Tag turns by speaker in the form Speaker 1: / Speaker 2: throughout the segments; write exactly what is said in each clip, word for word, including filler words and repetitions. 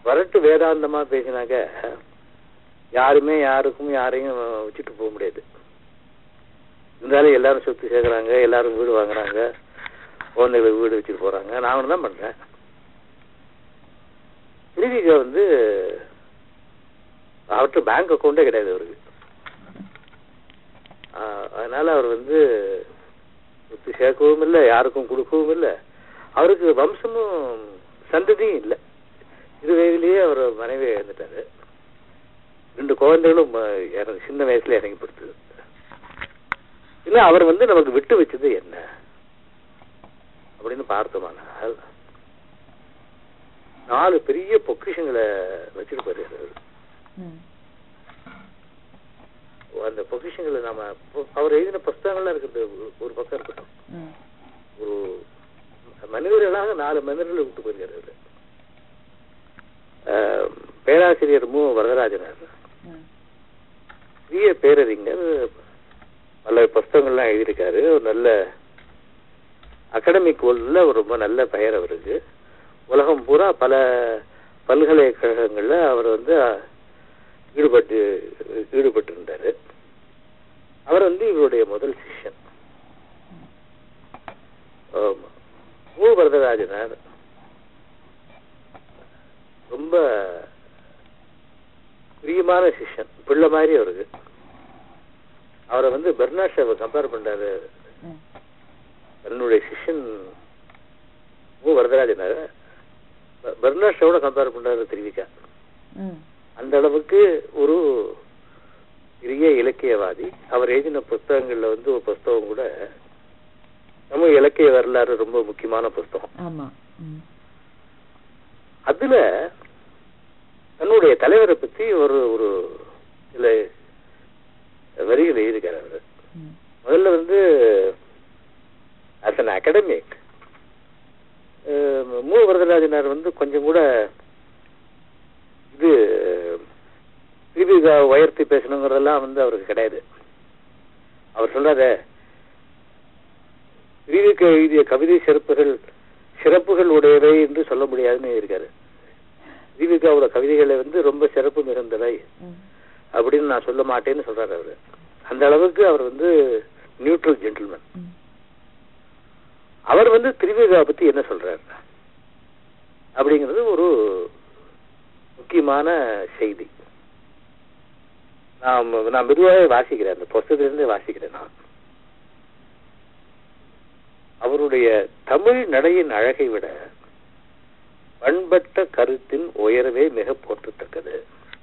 Speaker 1: வரட்டு வேதாந்தமா பேசினாக்க யாருமே யாருக்கும் யாரையும் வச்சுட்டு போக முடியாது. இருந்தாலும் எல்லாரும் சொத்து சேர்க்கறாங்க, எல்லாரும் வீடு வாங்குறாங்க, குழந்தைகளுக்கு வீடு வச்சுட்டு போறாங்க. நான் தான் பண்றேன். திருவிக வந்து அவர்கிட்ட பேங்க் அக்கௌண்டே கிடையாது அவருக்கு. அதனால அவர் வந்து சொத்து சேர்க்கவும் இல்லை, யாருக்கும் கொடுக்கவும் இல்லை. அவருக்கு வம்சமும் சந்ததியும் இல்லை. இரு வயதிலேயே அவர் மனைவி இழந்துட்டாரு. ரெண்டு குழந்தைகளும் சின்ன வயசுல இறங்கி படுத்துது. இல்ல அவர் வந்து நமக்கு விட்டு வச்சது என்ன அப்படின்னு பார்த்தோமானால் நாலு பெரிய பொக்கிஷங்களை வச்சுட்டு போயிருக்காரு. அந்த பொக்கிஷங்களை நாம அவர் எழுதின புஸ்தகங்கள்லாம் இருக்குது ஒரு பக்கம் இருக்கட்டும். ஒரு மனிதர்களாக நாலு மனிதர்களை விட்டு போயிருக்காரு. பேராசிரியர் மு வரதராஜனார், பெரிய பேரறிஞர், பல புஸ்தகங்கள்லாம் எழுதியிருக்காரு. ஒரு நல்ல அகாடமிக் வேர்ல்ட்ல ஒரு ரொம்ப நல்ல பெயர் அவருக்கு. உலகம் பூரா பல பல்கலைக்கழகங்கள்ல அவர் வந்து ஈடுபட்டு ஈடுபட்டு இருந்தாரு. அவர் வந்து இவருடைய முதல் சிஷ்யன். மு வரதராஜனார் ரொம்ப பிரியமான சிஷ்யன், பிள்ளை மாதிரி அவருக்கு. அவரை வந்து பெர்னாட் ஷாவை கம்பேர் பண்றாரு. தன்னுடைய சிஷ்யன் மு வரதராஜனார் பெர்னாட் ஷாவோட கம்பேர் பண்றாரு திருவிக்கா. அந்த அளவுக்கு ஒரு பெரிய இலக்கியவாதி. அவர் எழுதின புஸ்தகங்கள்ல வந்து ஒரு புஸ்தகம் கூட தமிழ் இலக்கிய வரலாறு ரொம்ப முக்கியமான புஸ்தகம். அதுல தன்னுடைய தலைவரை பத்தி ஒரு ஒரு சில வரிகள் எழுதியிருக்காரு அவரு. முதல்ல வந்து as an academic மு வரதராஜனார் வந்து கொஞ்சம் கூட இது திருவிகா உயர்த்தி பேசணுங்கிறதெல்லாம் வந்து அவருக்கு கிடையாது. அவர் சொல்றாரு, திருவிகா எழுதிய கவிதை சிறப்புகள் சிறப்புகள் உடையவை என்று சொல்ல முடியாதுன்னு இருக்காரு. திருவிகாவோட கவிதைகளை வந்து ரொம்ப சிறப்பு மிகுந்தவை அப்படின்னு நான் சொல்ல மாட்டேன்னு சொல்றாரு அவரு. அந்த அளவுக்கு அவர் வந்து நியூட்ரல் ஜென்டில்மேன். அவர் வந்து திருவிகா பத்தி என்ன சொல்றாரு அப்படிங்கிறது ஒரு முக்கியமான செய்தி. நான் நான் மெதுவாக வாசிக்கிறேன், அந்த புஸ்தகத்திலிருந்து வாசிக்கிறேன். நான் அவருடைய தமிழ் நடையின் அழகை விட பண்பட்ட கருத்தின் உயர்வே மிக போற்றத்தக்கது.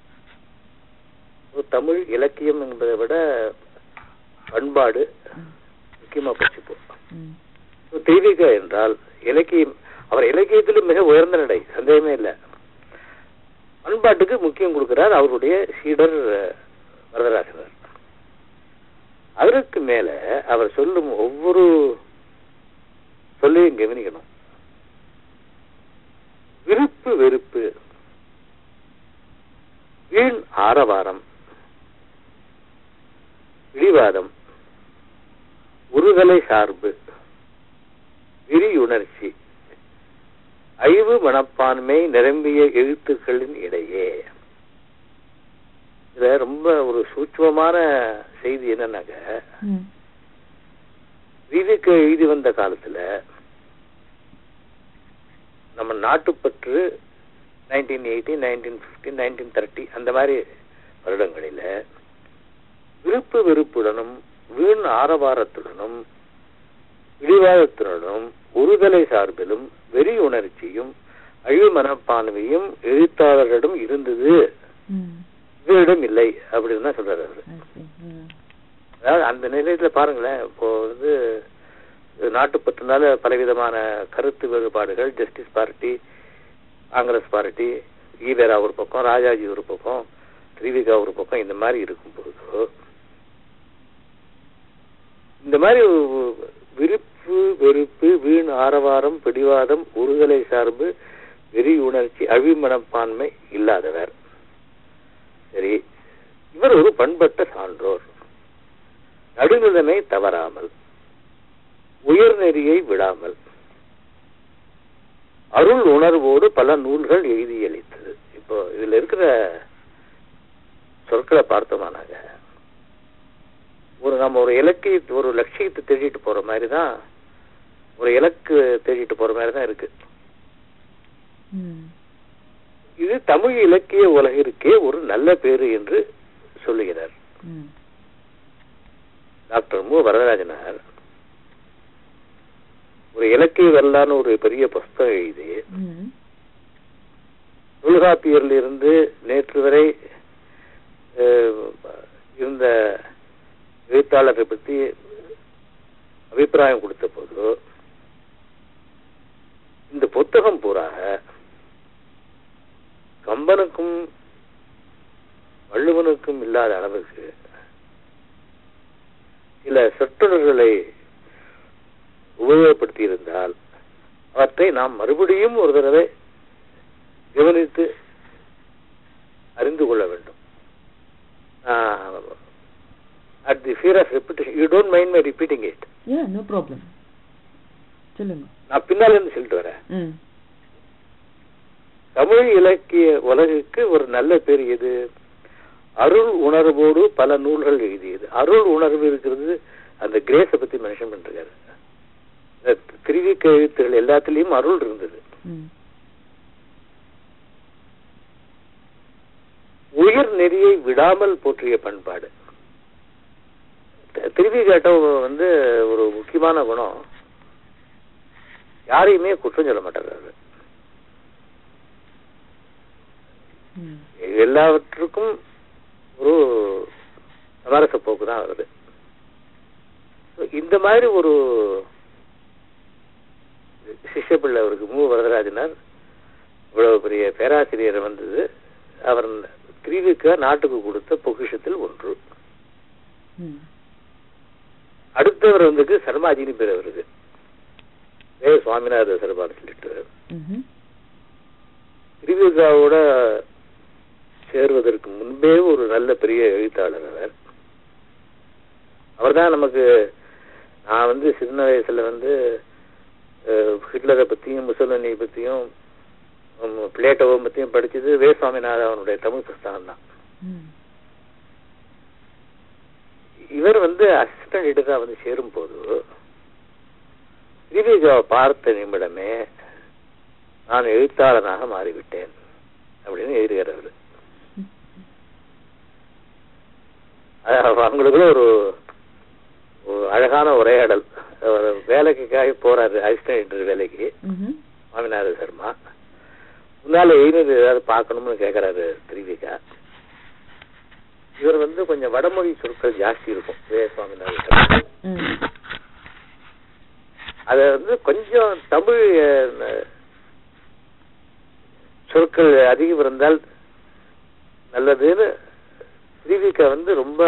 Speaker 1: தமிழ் இலக்கியம் என்பதை விட பண்பாடு முக்கியமா பச்சுப்போம். தெய்வீக என்றால் இலக்கியம், அவர் இலக்கியத்திலும் மிக உயர்ந்த நடை, சந்தேகமே இல்லை. பண்பாட்டுக்கு முக்கியம் கொடுக்கிறார் அவருடைய சீடர் வரதராஜனார். அதற்கு மேல அவர் சொல்லும் ஒவ்வொரு சொல்லையும் கவனிக்கணும். விருப்பு வெறுப்பு, வீண் ஆரவாரம், பிடிவாதம், உறுதலை சார்பு, விரியுணர்ச்சி, ஐவு மனப்பான்மை நிரம்பிய எழுத்துக்களின் இடையே. இதுல ரொம்ப ஒரு சூட்சமான செய்தி என்னன்னாக்க, விதிக்கு எழுதி வந்த காலத்துல நம்ம நாட்டுப்பற்று nineteen eighty nineteen fifty nineteen thirty அந்த மாதிரி வருடங்களில விருப்பு வெறுப்புடனும் வீண் ஆரவாரத்துடனும் இடிவாதத்துடனும் ஒருதலை சார்பிலும் வெறி உணர்ச்சியும் அழிவு மனப்பான்மையும் எழுத்தாளர்களிடம் இருந்தது, இவரிடம் இல்லை அப்படின்னு தான் சொல்றாரு அவரு. அதாவது அந்த நிலையத்துல பாருங்களேன், இப்போ வந்து நாட்டுப்பற்றுனால பலவிதமான கருத்து வேறுபாடுகள், justice party, Congress party, EVR ஒரு பக்கம், ராஜாஜி ஒரு பக்கம், திரிவிகா ஒரு பக்கம், இந்த மாதிரி இருக்கும்போது இந்த மாதிரி விருப்பு வெறுப்பு வீண் ஆரவாரம் பிடிவாதம் ஒருதலை சார்பு வெறி உணர்ச்சி அழிமனப்பான்மை இல்லாதவர். சரி, இவர் ஒரு பண்பட்ட சான்றோர், நடுநிலைமை தவறாமல் உயர்நெறியை விடாமல் அருள் உணர்வோடு பல நூல்கள் எழுதியளித்தது. இப்போ இதுல இருக்கிற சொற்களை பார்த்தோமானாங்க, ஒரு நம்ம ஒரு இலக்கிய ஒரு லட்சியத்தை தேடிட்டு போற மாதிரி தான், ஒரு இலக்கு தேடிட்டு போற மாதிரி தான் இருக்கு. இது தமிழ் இலக்கிய உலகிற்கே ஒரு நல்ல பேரு என்று சொல்லுகிறார் டாக்டர் மு வரதராஜனார். ஒரு இலக்கிய வரலாறு ஒரு பெரிய புஸ்தகம் எழுதி தொல்காப்பியரில் இருந்து நேற்று வரை இருந்த எழுத்தாளரை பற்றி அபிப்பிராயம் கொடுத்த போது இந்த புத்தகம் பூராக கம்பனுக்கும் வள்ளுவனுக்கும் இல்லாத அளவுக்கு சில சொற்றொடர்களை உபயோகப்படுத்தி இருந்தால் அவற்றை நாம் மறுபடியும் ஒரு தடவை கவனித்து அறிந்து கொள்ள வேண்டும். At the fear of repetition, you don't mind my repeating it?
Speaker 2: Yeah, no problem. சொல்லுங்க.
Speaker 1: நான் பின்னால இருந்து சொல்லிட்டு வரேன். தமிழ் இலக்கிய உலகுக்கு ஒரு நல்ல பேர் எது? அருள் உணர்வோடு பல நூல்கள் எழுதியது. அருள் உணர்வு இருக்கிறது. அந்த கிரேஸ பத்தி மென்ஷன் பண்றாரு. திருவிக்க எழுத்துகள் எல்லாத்திலையும் அருள் இருந்தது. உயிர் நெறியை விடாமல் போற்றிய பண்பாடு. திருவிக வந்து ஒரு முக்கியமான குணம், யாரையுமே குற்றம் சொல்ல மாட்டாரு. எல்லாவற்றுக்கும் ஒரு சமரச போக்கு தான் வருது. இந்த மாதிரி ஒரு சிஷ்ய பிள்ளை அவருக்கு மு வரதராஜனார் இவ்வளவு பெரிய பேராசிரியர் வந்தது அவர் திருவிக நாட்டுக்கு கொடுத்த பொக்கிஷத்தில் ஒன்று. அடுத்தவர் வந்து சர்மாஜினி பேர் அவருக்கு வே சுவாமிநாத சர்மான்னு சொல்லிட்டு திருவிகாவோட சேருவதற்கு முன்பே ஒரு நல்ல பெரிய எழுத்தாளர் அவர். அவர் தான் நமக்கு, நான் வந்து சின்ன வயசுல வந்து ஹிட்லரை பத்தியும் முசோலினியை பத்தியும் பிளேட்டோவை பத்தியும் படிச்சது வே சுவாமிநாதன் அவனுடைய தமிழ் புஸ்தகம் தான். இவர் வந்து அசிஸ்டன்ட் எடிட்டரா வந்து சேரும் போது திருவிகாவை பார்த்த நிமிடமே நான் எழுத்தாளனாக மாறிவிட்டேன் அப்படின்னு எழுதுகிறார். அவங்களுக்குள்ள ஒரு அழகான உரையாடல். வேலைக்காக போறாரு அசிஸ்டன்ட் எடிட்டர் வேலைக்கு சுவாமிநாத சர்மா. முன்னால எழுதி ஏதாவது பார்க்கணும்னு கேட்கிறாரு திருவிகா. இவர் வந்து கொஞ்சம் வடமொழி சொற்கள் ஜாஸ்தி இருக்கும் வே சுவாமிநாத சர்மா. அத வந்து கொஞ்சம் தமிழ் சொற்கள் அதிகம் இருந்தால் நல்லதுன்னு திருவிகா வந்து ரொம்ப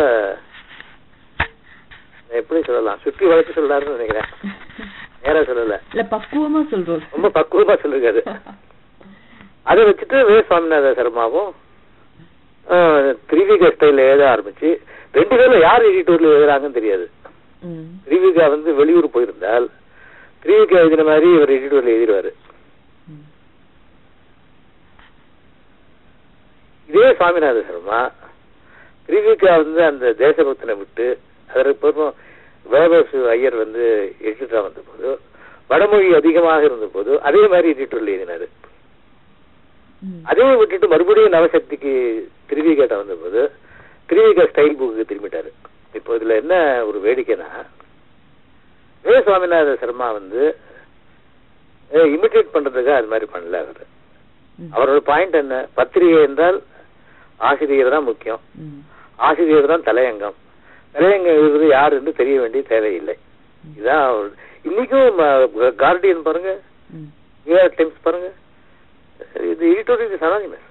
Speaker 1: எப்படி சொல்லலாம், சுற்றி வளர்த்து சொல்றாருன்னு நினைக்கிறேன். நேரா சொல்லல,
Speaker 2: பக்குவமா சொல்றோம்,
Speaker 1: ரொம்ப பக்குவமா சொல்லுங்க. அதை வச்சுட்டு வே சுவாமிநாத சர்மாவும் திருவிகா ஸ்டைல எழுத ஆரம்பிச்சு ரெண்டு பேரும் யார் எடிட்டோர்ல எழுதுறாங்கன்னு தெரியாது. திருவிகா வந்து வெளியூர் போயிருந்தால் திருவிகா எழுதின மாதிரி இவர் எடிட்டோர்ல எழுதிடுவாரு. இதே சுவாமிநாத சர்மா திருவிகா வந்து அந்த தேசபக்தனை விட்டு அதற்கு பிறகு வேதசு ஐயர் வந்து எடிட்டரா வந்த போது வடமொழி அதிகமாக இருந்த போது அதே மாதிரி எடிட்டோர்ல எழுதினாரு. அதே விட்டுட்டு மறுபடியும் நவசக்திக்கு திருவிகா வந்த போது திருவிகா ஸ்டைல் புக்கு திரும்பிட்டாரு. இப்போ இதுல என்ன ஒரு வேடிக்கைனா, வே சுவாமிநாத சர்மா வந்து இமிட்டேட் பண்றதுக்காக அது மாதிரி பண்ணல. அவர் அவரோட பாயிண்ட் என்ன, பத்திரிகை என்றால் ஆசிரியர் தான் முக்கியம், ஆசிரியர் தான் தலையங்கம், தலையங்கம் எழுதுறது யாரு என்று தெரிய வேண்டிய தேவையில்லை. இதுதான் இன்னைக்கும் கார்டியன் பாருங்க, நியூயார்க் டைம்ஸ் பாருங்க, இது எடிட்டோரியல் சனானிமஸ்.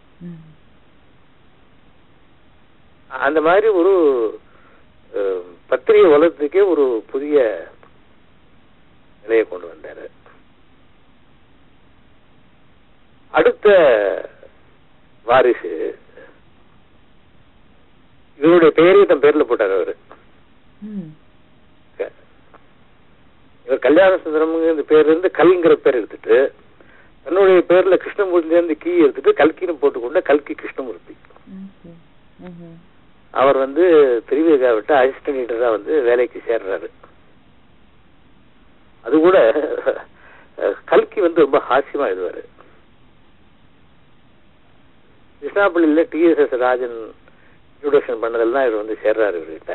Speaker 1: அந்த மாதிரி ஒரு பத்திரிகை வளர்த்துக்கே ஒரு புதிய நிலையை கொண்டு வந்தாரு. அடுத்த வாரிசு இவருடைய பெயரை தன் பேர்ல போட்டார் அவரு. இவர் கல்யாண சுந்தரம் இந்த பேர் இருந்து கல்ங்கிற பேர் எடுத்துட்டு தன்னுடைய பேர்ல கிருஷ்ணமூர்த்தியிலிருந்து கீ எடுத்துட்டு கல்கின்னு போட்டுக்கொண்ட கல்கி கிருஷ்ணமூர்த்தி. அவர் வந்து திருவிகா விட்டு அசிஸ்டன்ட் எடிட்டரா வந்து வேலைக்கு சேர்றாரு. அது கூட கல்கி வந்து ரொம்ப ஹாஸ்யமா எழுதுவாரு. கிருஷ்ணாப்பள்ளியில T S S Rajan introduction பண்ணதெல்லாம் இவர் வந்து சேர்றாரு இவர்கிட்ட.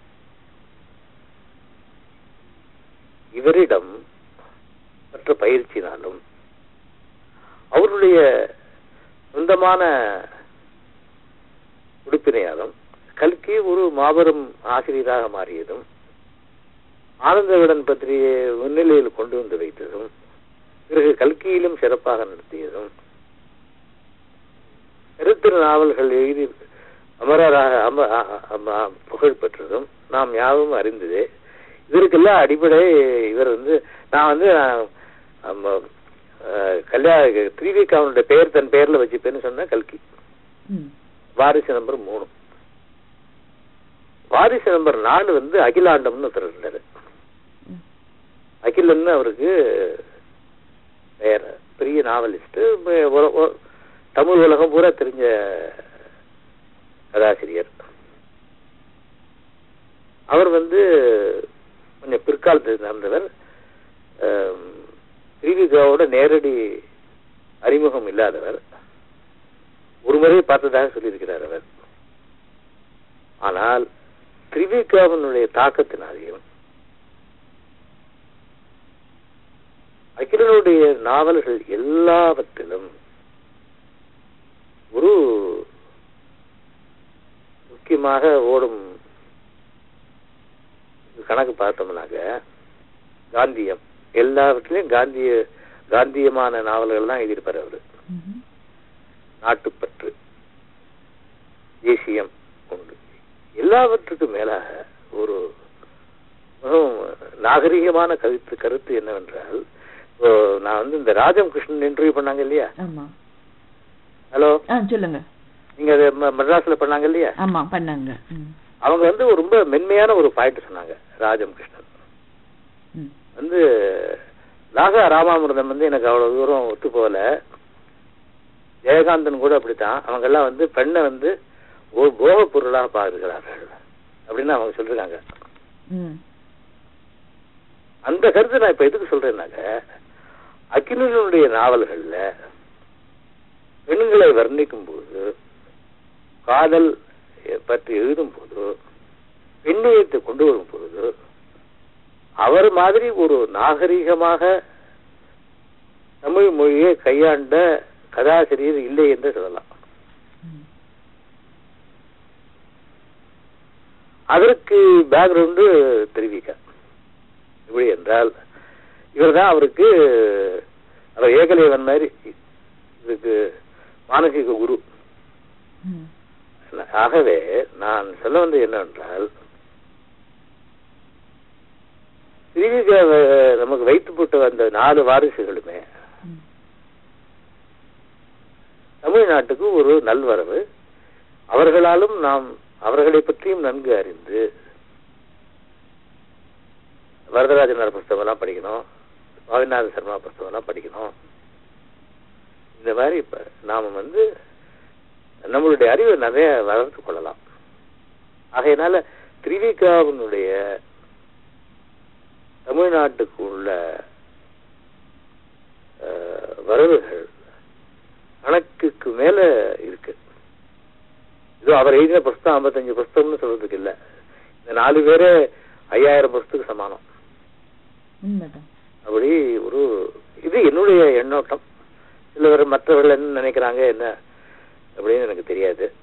Speaker 1: இவரிடம் மற்ற பயிற்சினாலும் அவருடைய சொந்தமான உடுப்பினையாலும் கல்கி ஒரு மாபெரும் ஆசிரியராக மாறியதும் ஆனந்த விகடன் பற்றிய முன்னிலையில் கொண்டு வந்து வைத்ததும் பிறகு கல்கியிலும் சிறப்பாக நடத்தியதும் சரித்திர நாவல்கள் எழுதி அமரராக புகழ் பெற்றதும் நாம் யாவும் அறிந்ததே. இதற்கெல்லாம் அடிப்படை இவர் வந்து நான் வந்து கல்யாண திரிவிகாவுடைய பெயர் தன் பெயர்ல வச்சுப்பேன்னு சொன்ன கல்கி. வாரிசு நம்பர் மூணு. வாரிசு நம்பர் நாலு வந்து அகிலாண்டம்னு ஒருத்தர் இருந்தாரு. அகிலன்னு அவருக்கு பெயர். பெரிய நாவலிஸ்ட், தமிழ் உலகம் பூரா தெரிஞ்ச கதாசிரியர். அவர் வந்து கொஞ்சம் பிற்காலத்தில் நடந்தவர். திரிவிகாவோட நேரடி அறிமுகம் இல்லாதவர். ஒரு முறை பார்த்ததாக சொல்லியிருக்கிறார் அவர். ஆனால் திரிவிகாவினுடைய தாக்கத்தினாலேயும் அகிலனுடைய நாவல்கள் எல்லாவற்றிலும் ஒரு முக்கியமாக ஓடும் கணக்கு பார்த்தோம்னாக்க காந்தியம், எல்லாவற்றிலையும் காந்திய காந்தியமான நாவல்கள் தான் எழுதியிருப்பார் அவரு. நாட்டுப்பற்று, தேசியம் உண்டு. எல்லாவற்றுக்கும் மேலாக ஒரு மிகவும் நாகரிகமான கருத்து கருத்து என்னவென்றால், நான் வந்து இந்த ராஜம் கிருஷ்ணன் இன்டர்வியூ பண்ணாங்க இல்லையா? ஹலோ,
Speaker 2: சொல்லுங்க.
Speaker 1: நீங்க மெட்ராஸ்ல பண்ணாங்க இல்லையா?
Speaker 2: ஆமா, பண்ணாங்க.
Speaker 1: அவங்க வந்து ரொம்ப மென்மையான ஒரு பாயிண்ட் சொன்னாங்க. ராஜம் கிருஷ்ணன் வந்து லாகா ராமாமிர்தம் வந்து எனக்கு அவ்வளவு தூரம் ஒத்து போல, ஜெயகாந்தன் கூட அப்படித்தான், அவங்க எல்லாம் வந்து பெண்ணை வந்து ஒரு போக பொருளாக பார்க்கிறார்கள் அப்படின்னு அவங்க சொல்றாங்க. அந்த கருத்து நான் இப்ப எதுக்கு சொல்றேன்னாக்க, அகிலனுடைய நாவல்கள்ல பெண்களை வர்ணிக்கும் போது, காதல் பற்றி எழுதும் போது, பெண்ணியத்தை கொண்டு வரும் பொழுது அவர் மாதிரி ஒரு நாகரிகமாக தமிழ் மொழியை கையாண்ட கதாசிரியர் இல்லை என்று சொல்லலாம். அதற்கு பேக்ரவுண்டு தெரிவிக்க எப்படி என்றால், இவர் தான் அவருக்கு அவர் ஏகலைவன் மாதிரி இதுக்கு மானசீக குரு. ஆகவே நான் சொல்ல வந்தது என்னவென்றால், திரிவிகா நமக்கு வைத்து போட்டு வந்த நாலு வாரிசுகளுமே தமிழ்நாட்டுக்கு ஒரு நல்வரவு. அவர்களாலும் நாம் அவர்களை பற்றியும் நன்கு அறிந்து வரதராஜனார் புஸ்தகம் எல்லாம் படிக்கணும், சுவாமிநாத சர்மா புஸ்தகம் எல்லாம் படிக்கணும். இந்த மாதிரி இப்ப நாம வந்து நம்மளுடைய அறிவை நிறைய வளர்த்து கொள்ளலாம். ஆகையினால திரிவிகாவினுடைய தமிழ்நாட்டுக்கு உள்ள வரவுகள் கணக்குக்கு மேல இருக்கு. இது அவர் எழுதின புஸ்தகம் ஐம்பத்தஞ்சு புஸ்தகம்னு சொல்றதுக்கு இல்ல, இந்த நாலு பேரு ஐயாயிரம் புஸ்தகம் சமானம். அப்படி ஒரு இது என்னுடைய எண்ணோட்டம். சிலவர் மற்றவர்கள் என்ன நினைக்கிறாங்க என்ன அப்படின்னு எனக்கு தெரியாது.